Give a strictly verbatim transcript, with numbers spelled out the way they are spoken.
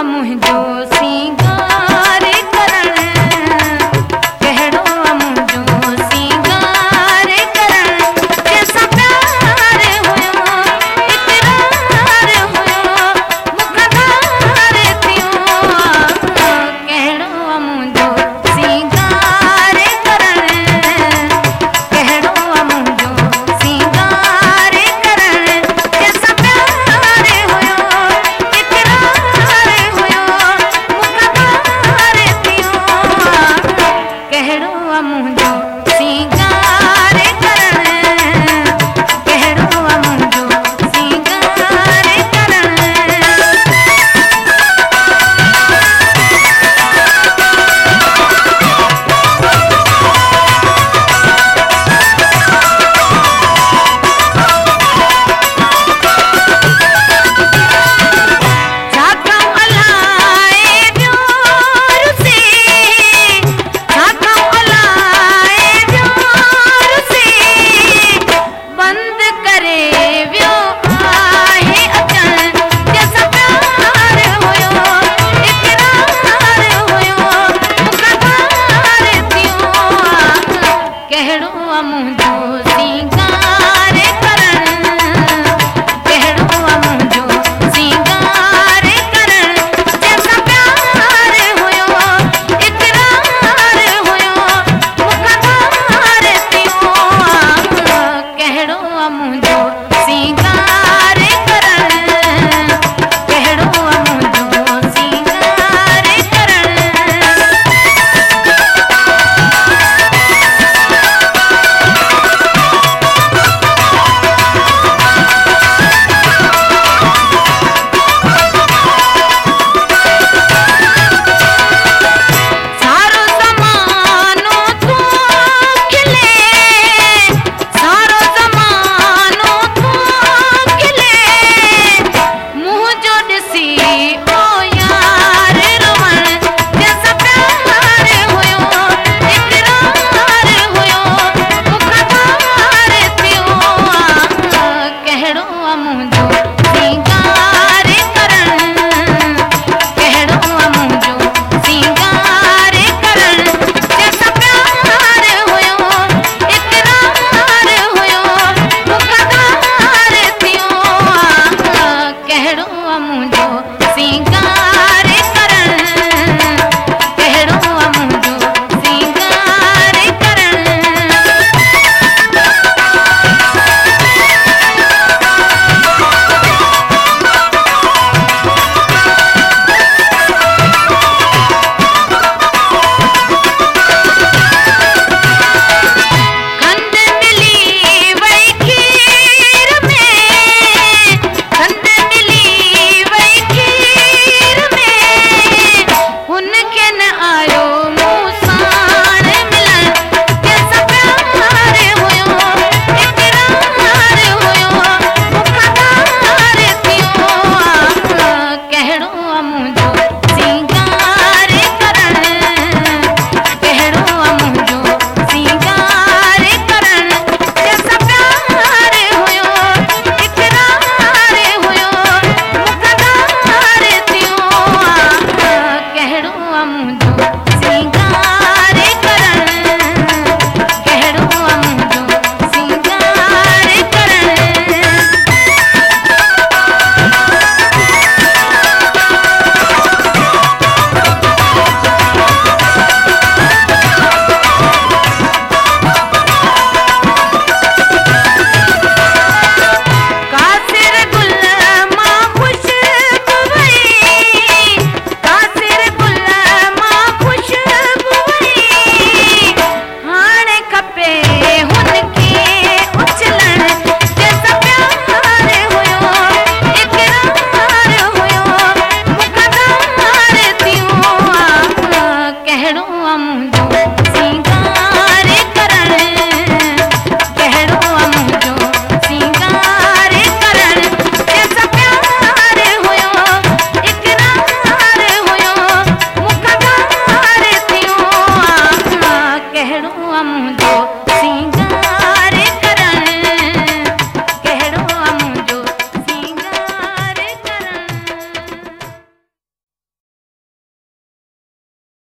मुंहिंजो सिंगार करण कहिड़ो मुंहिंजो सिंगार करण जंहिंसां प्यार हुयो इक़रार हुयो मुखदार थियो कहिड़ो मुंहिंजो सिंगार करण कहिड़ो मुंहिंजो सिंगार करण जंहिंसां प्यार हुयो इक़रार हुयो मुखदार थियो कहिड़ो मुंहिंजो सिंगार करण कहिड़ो मुंहिंजो सिंगार करण छाकां अलाए प्यार से छाकां अलाए प्यार से बंद करे वियो आहे अचण जंहिंसां प्यार हुयो इक़रार हुयो मुखदार थियो कहिड़ो मुंहिंजो सिंगार करण कहिड़ो मुंहिंजो सिंगार करण जंहिंसां प्यार हुयो इक़रार हुयो मुखदार थियो कहिड़ो मुंहिंजो सिंगार करण कहिड़ो मुंहिंजो सिंगार करण सारो ज़मानो तूं खिले सारो ज़मानो तूं खिले मुंहिंजो ॾिसी ओ यार रोवण जंहिंसां प्यार हुयो इक़रार हुयो मुखदार थियो कहिड़ो मुंहिंजो सिंगार करण कहिड़ो मुंहिंजो सिंगार करण जंहिंसां प्यार हुयो इक़रार हुयो मुखदार थियो कहिड़ो मुंहिंजो सिंगार